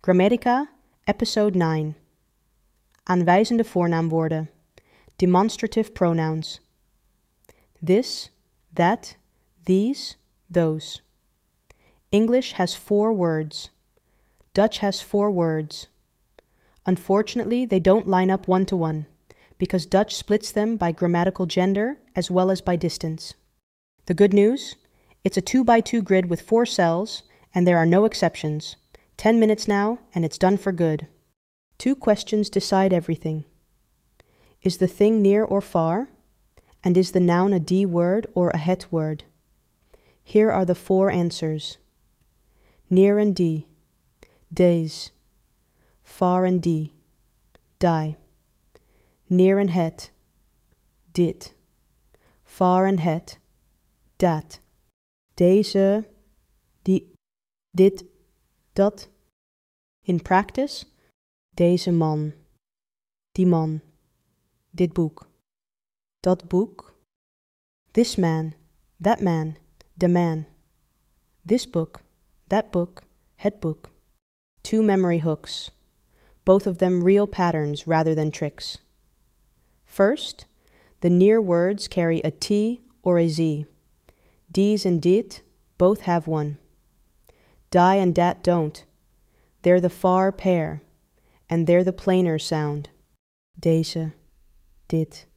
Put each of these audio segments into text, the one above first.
Grammatica, episode 9. Aanwijzende voornaamwoorden. Demonstrative pronouns. This, that, these, those. English has 4 words. Dutch has 4 words. Unfortunately, they don't line up one-to-one, because Dutch splits them by grammatical gender as well as by distance. The good news? It's a 2x2 grid with 4 cells, and there are no exceptions. 10 minutes now, and it's done for good. 2 questions decide everything. Is the thing near or far? And is the noun a D word or a het word? Here are the 4 answers. Near and D. Deze. Far and D. Die. Near and het. Dit. Far and het. Dat. Deze. Die. Dit. Dat. In practice, deze man. Die man. Dit boek. Dat boek. This man. That man. The man. This book. That book. Het boek. 2 memory hooks. Both of them real patterns rather than tricks. First, the near words carry a T or a Z. Dies and dit both have one. Die and dat don't. They're the far pair, and they're the plainer sound. Deze, dit,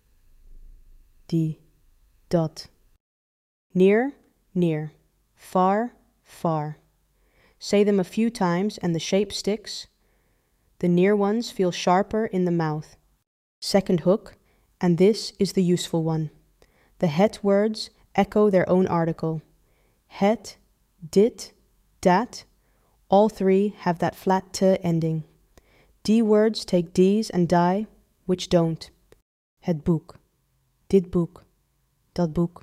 die, dat. Near, near. Far, far. Say them a few times and the shape sticks. The near ones feel sharper in the mouth. Second hook, and this is the useful one. The het words echo their own article. Het, dit, dat, all 3 have that flat t ending. D words take D's and die, which don't. Het boek, dit boek, dat boek.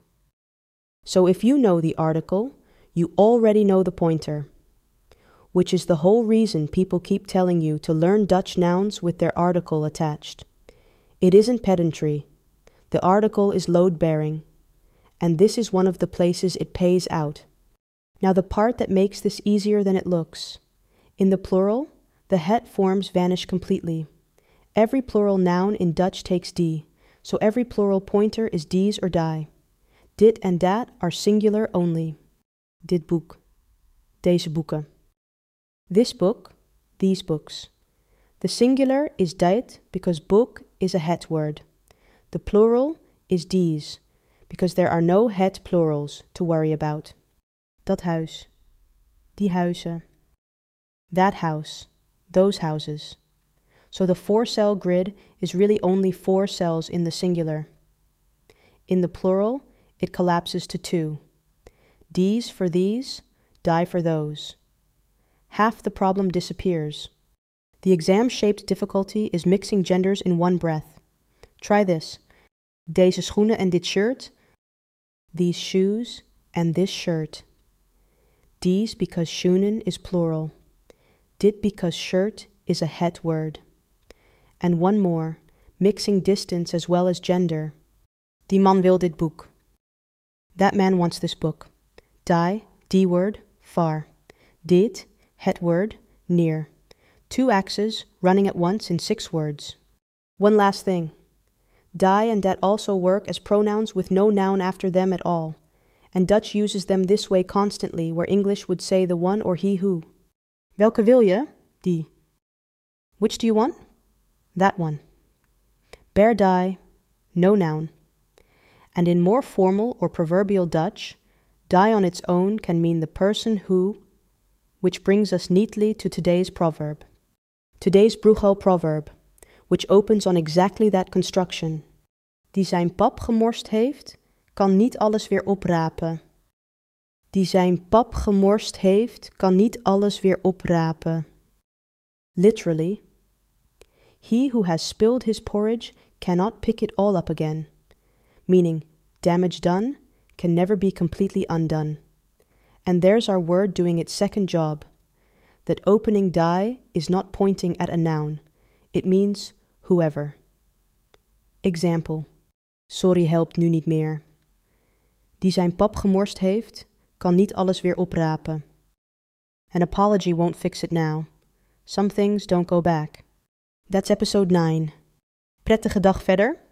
So if you know the article, you already know the pointer, which is the whole reason people keep telling you to learn Dutch nouns with their article attached. It isn't pedantry. The article is load-bearing, and this is one of the places it pays out. Now the part that makes this easier than it looks. In the plural, the het forms vanish completely. Every plural noun in Dutch takes D, so every plural pointer is dies or die. Dit and dat are singular only. Dit boek. Deze boeken. This book. These books. The singular is dit because book is a het word. The plural is dies because there are no het plurals to worry about. Dat huis. Die huizen. That house. Those houses. So the 4-cell grid is really only 4 cells in the singular. In the plural, it collapses to 2. Dies for these, die for those. Half the problem disappears. The exam-shaped difficulty is mixing genders in one breath. Try this. Deze schoenen en dit shirt. These shoes and this shirt. Dies because schoenen is plural. Dit because shirt is a het word. And one more, mixing distance as well as gender. Die man wil dit boek. That man wants this book. Die, D word, far. Dit, het word, near. 2 axes running at once in 6 words. One last thing. Die and dat also work as pronouns with no noun after them at all, and Dutch uses them this way constantly where English would say the one or he who. Welke wil je? Die. Which do you want? That one. Bare die, no noun. And in more formal or proverbial Dutch, die on its own can mean the person who, which brings us neatly to today's proverb. Today's Bruegel proverb, which opens on exactly that construction. Die zijn pap gemorst heeft, kan niet alles weer oprapen. Die zijn pap gemorst heeft, kan niet alles weer oprapen. Literally, he who has spilled his porridge cannot pick it all up again. Meaning, damage done can never be completely undone. And there's our word doing its second job. That opening die is not pointing at a noun. It means whoever. Example. Sorry helpt nu niet meer. Die zijn pap gemorst heeft, kan niet alles weer oprapen. An apology won't fix it now. Some things don't go back. That's episode 9. Prettige dag verder.